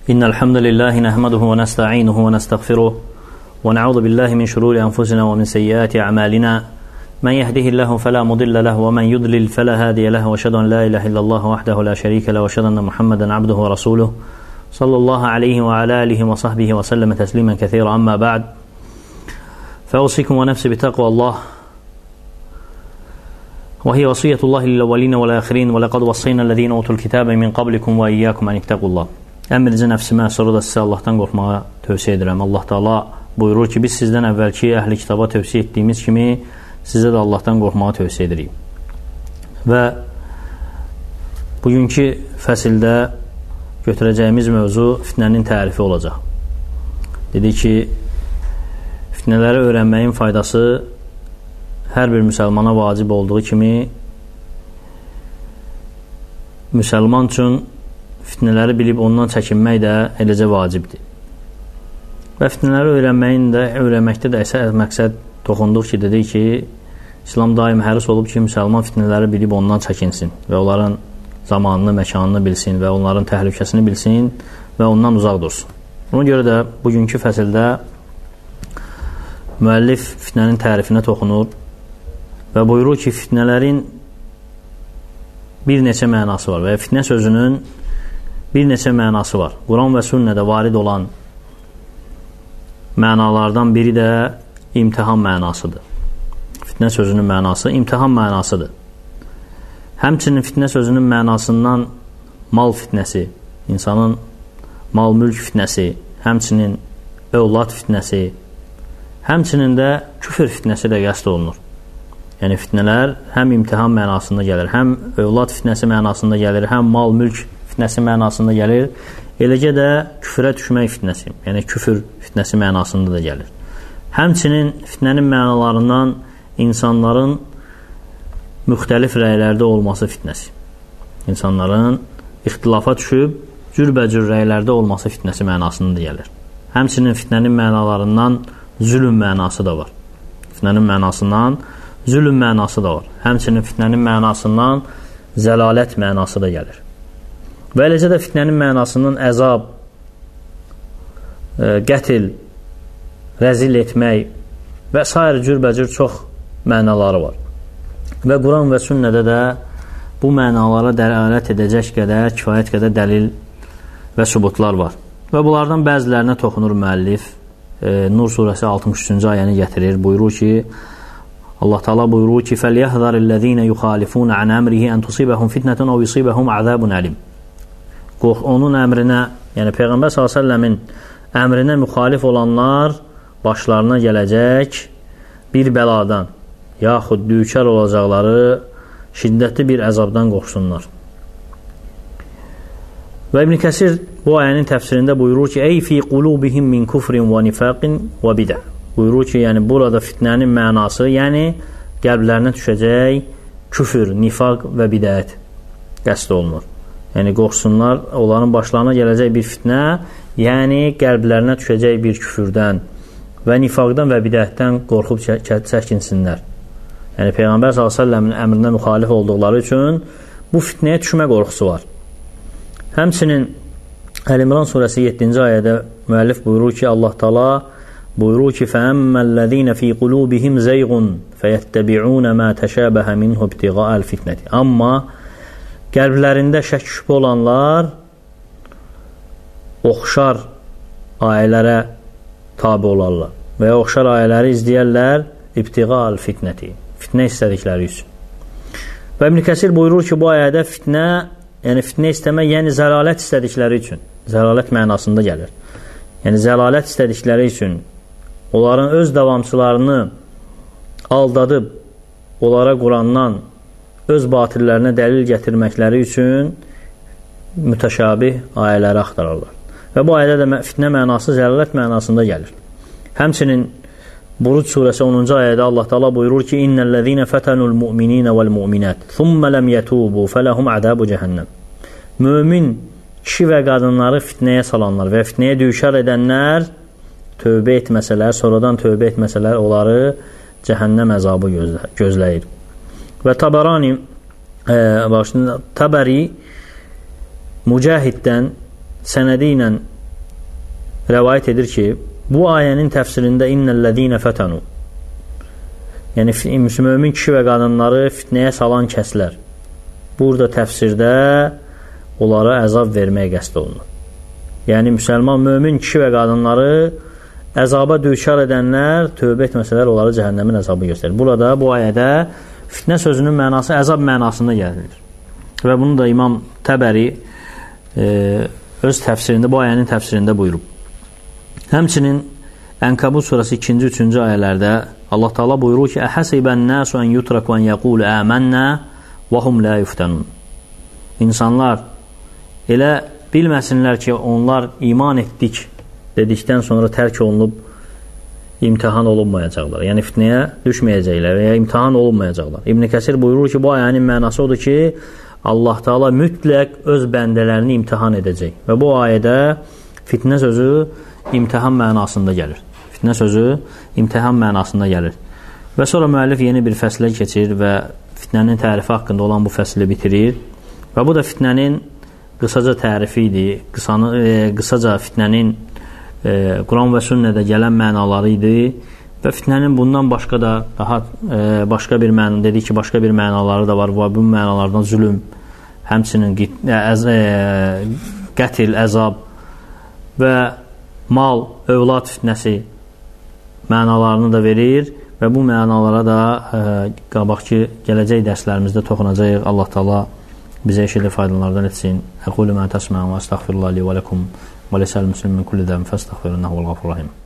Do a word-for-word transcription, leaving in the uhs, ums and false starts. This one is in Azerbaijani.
إن الحمد لله نحمده ونستعينه ونستغفره ونعوذ بالله من شرور أنفسنا ومن سيئات أعمالنا من يهده الله فلا مضل له ومن يضلل فلا هادي له وأشهد أن لا إله إلا الله وحده لا شريك له وأشهد أن محمدا عبده ورسوله صلى الله عليه وعلى آله وصحبه وسلم تسليما كثيرا. أما بعد فأوصيكم ونفسي بتقوى الله وهي وصية الله للأولين والآخرين ولقد وصينا الذين أوتوا الكتاب من قبلكم وإياكم أن اتقوا الله. Əmricə nəfsimə, sonra da sizə Allahdan qorxmağa tövsiyə edirəm. Allah Taala buyurur ki, biz sizdən əvvəlki əhli kitaba tövsiyə etdiyimiz kimi sizə də Allahdan qorxmağa tövsiyə edirik. Və bugünkü fəsildə götürəcəyimiz mövzu fitnənin tərifi olacaq. Dedi ki, fitnələri öyrənməyin faydası hər bir müsəlmana vacib olduğu kimi müsəlman üçün fitnələri bilib ondan çəkinmək də eləcə vacibdir. Və fitnələri öyrənməyin də, öyrənməkdə də əsas məqsəd toxunduq ki, dedik ki, İslam daim həris olub ki, müsəlman fitnələri bilib ondan çəkinsin və onların zamanını, məkanını bilsin və onların təhlükəsini bilsin və ondan uzaq dursun. Ona görə də bugünkü fəsildə müəllif fitnənin tərifinə toxunur və buyurur ki, fitnələrin bir neçə mənası var və fitnə sözünün bir neçə mənası var. Quran və sünnədə varid olan mənalardan biri də imtihan mənasıdır. Fitnə sözünün mənası imtihan mənasıdır. Həmçinin fitnə sözünün mənasından mal fitnəsi, insanın mal-mülk fitnəsi, həmçinin övlad fitnəsi, həmçinin də küfr fitnəsi də qəsd olunur. Yəni fitnələr həm imtihan mənasında gəlir, həm övlad fitnəsi mənasında gəlir, həm mal-mülk fitnəsi mənasında gəlir, eləcə də küfrə düşmək fitnəsi, yəni küfür fitnəsi mənasında da gəlir. Həmçinin fitnənin mənalarından insanların müxtəlif rəylərdə olması fitnəsi. İnsanların ixtilafa düşüb cürbəcür rəylərdə olması fitnəsi mənasında da gəlir. Həmçinin fitnənin mənalarından zülm mənası da var. Fitnənin mənasından zülm mənası da var. Həmçinin fitnənin mənasından zəlalət mənası da gəlir. Və eləcə də fitnənin mənasının əzab, qətil, rəzil etmək və sair cürbəcür çox mənaları var. Və Quran və sünnədə də bu mənalara dəlalət edəcək qədər, kifayət qədər dəlil və sübutlar var. Və bunlardan bəzilərinə toxunur müəllif. Nur surəsi altmış üçüncü ayəni gətirir. Buyurur ki, Allah Taala buyurur ki, فَلْيَحْذَرِ الَّذ۪ينَ يُخَالِفُونَ عَنْ أَمْرِهِ أَنْ تُصِيبَهُمْ فِتْنَةٌ أَوْ يُصِيبَهُمْ عَذَابٌ أَلِيمٌ. Onun əmrinə, yəni Peyğəmbər sallallahu əleyhi və səlləmin əmrinə müxalif olanlar başlarına gələcək bir bəladan, yaxud düçar olacaqları şiddətli bir əzabdan qorxsunlar. Və İbn Kəsir bu ayənin təfsirində buyurur ki, Ey fi qulubihim min kufrin və nifaqin və bidə. Buyurur ki, yəni burada fitnənin mənası, yəni qəlblərinə düşəcək küfür, nifaq və bidət qəsd olunur. Yəni qorxsunlar, onların başlarına gələcək bir fitnə, yəni qəlblərinə düşəcək bir küfürdən və nifaqdan və bidətdən qorxub çəkinsinlər. Yəni Peyğəmbər sallallahu əleyhi və səlləmin əmrinə müxalif olduqları üçün bu fitnəyə düşmə qorxusu var. Həmçinin Əl-İmran surəsi yeddinci ayədə müəllif buyurur ki, Allah Taala buyurur ki, فَأَمَّا فِي قُلُوبِهِمْ زَيْغٌ فَيَتَّبِعُونَ مَا تَشَابَهَ مِنْهُ ابْتِغَاءَ الْفِتْنَةِ. Amma qəlblərində şək şübhə olanlar oxşar ayələrə tabi olarlar və ya oxşar ayələri izləyərlər ibtiğal fitnəti, fitnə istədikləri üçün. Və İbn Kəsir buyurur ki, bu ayədə fitnə, yəni fitnə istəmək, yəni zəlalət istədikləri üçün, zəlalət mənasında gəlir. Yəni zəlalət istədikləri üçün, onların öz davamçılarını aldadıb, onlara Qurandan öz batillərinə dəlil gətirməkləri üçün mütəşabih ayələri axtararlar. Və bu ayədə də fitnə mənası zəlalət mənasında gəlir. Həmçinin Buruc surəsi onuncu ayədə Allah Taala buyurur ki, İnnellezîne fetenul mu'minîne vel mu'minat, thumma lem yetûbû felehum azâbu cehennəm. Mömin kişi və qadınları fitnəyə salanlar və fitnəyə düçar edənlər tövbə etməsələr, sonradan tövbə etməsələr, onları cəhənnəm əzabı gözləyir. Və Tabarani e, Tabəri Mücahiddən sənədi ilə rəvayət edir ki, bu ayənin təfsirində innellezine fətanu, yəni mömin kişi və qadınları fitnəyə salan kəslər, burada təfsirdə onlara əzab verməyə qəsd olunur. Yəni müsəlman mömin kişi və qadınları əzaba düçar edənlər tövbə etməsələr onları cəhənnəmin əzabı göstərir. Burada bu ayədə fitnə sözünün mənası əzab mənasında gəlir. Və bunu da İmam Təbəri e, öz təfsirində, bu ayənin təfsirində buyurub. Həmçinin Ənkabut surası ikinci, üçüncü ayələrdə Allah Taala buyurur ki: "Əhəsibən nəsu an yutraku an yaqulu amannā və hum la yuftanun." İnsanlar elə bilməsinlər ki, onlar iman etdik dedikdən sonra tərk olunub imtihan olunmayacaqlar. Yəni fitnəyə düşməyəcəklər və ya imtihan olunmayacaqlar. İbn Kəsir buyurur ki, bu ayənin mənası odur ki, Allah Taala mütləq öz bəndələrini imtihan edəcək. Və bu ayədə fitnə sözü imtihan mənasında gəlir. Fitnə sözü imtihan mənasında gəlir. Və sonra müəllif yeni bir fəslə keçir və fitnənin tərifi haqqında olan bu fəsli bitirir. Və bu da fitnənin qısaca tərifi idi. Qısanı, e, qısaca fitnənin e, Quran və sünnədə gələn mənaları idi. Və fitnənin bundan başqa da daha e, başqa bir məna, dedik ki, başqa bir mənaları da var. Bu mənalardan zülüm, həmçinin əz, e, qətl, əzab və mal, övlad fitnəsi mənalarını da verir və bu mənalara da e, qabaqki gələcək dərslərimizdə toxunacağıq. Allah Taala bizə eşidib faydalardan etsin. Əqulu mə təsmə'un və əstəğfirullah li və ləkum və lisəl müslimin kulli zəm fəstəğfiruhu innəhu vel-ğafurur rahim.